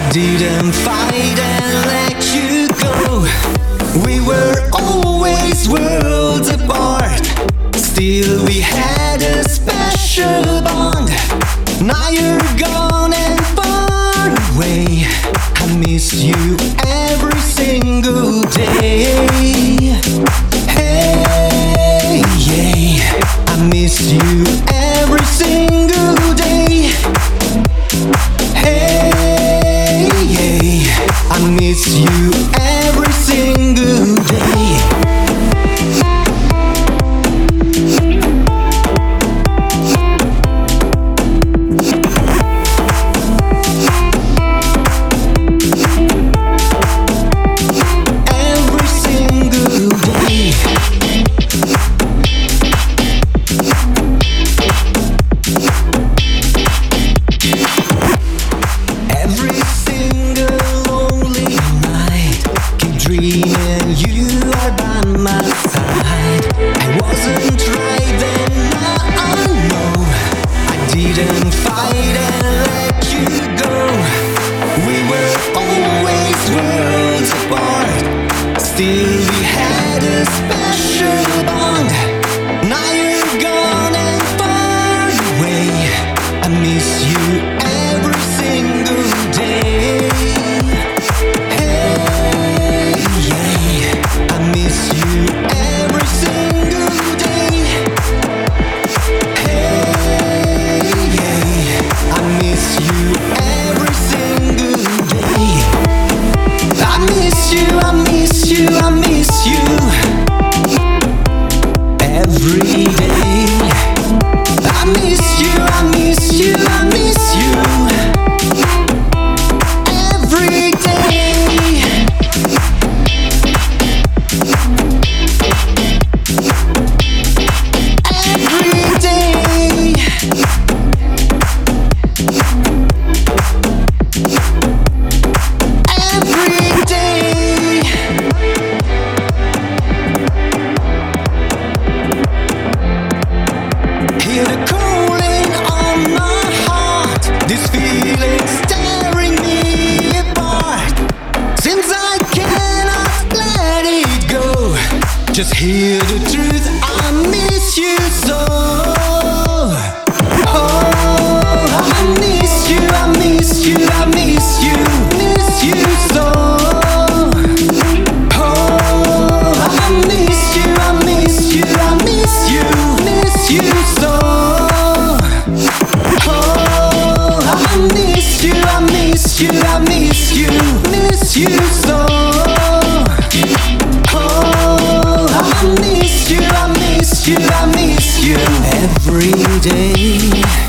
Didn't fight and let you go. We were always worlds apart. Still we had a special bond. Now you're gone and far away. I miss you every single day. Hey, yeah, I miss you every single day. Hey, yeah, I miss you every single day. Dreaming you are by my side. I wasn't right then, now I know. I didn't fight and let you go. We were always worlds apart. Still we had a special bond. Now you're gone and far away. I miss you every single day. I miss you every day. I miss you, I miss you, I miss you every day. Every day. Hear the calling on my heart. This feeling staring me apart. Since I cannot let it go, just hear the truth, I miss you so. Oh, I miss you, I miss you, I miss you, miss you so. Oh, I miss you, I miss you, I miss you, miss you so. I miss you, I miss you, I miss you, miss you so. Oh, I miss you, I miss you, I miss you every day.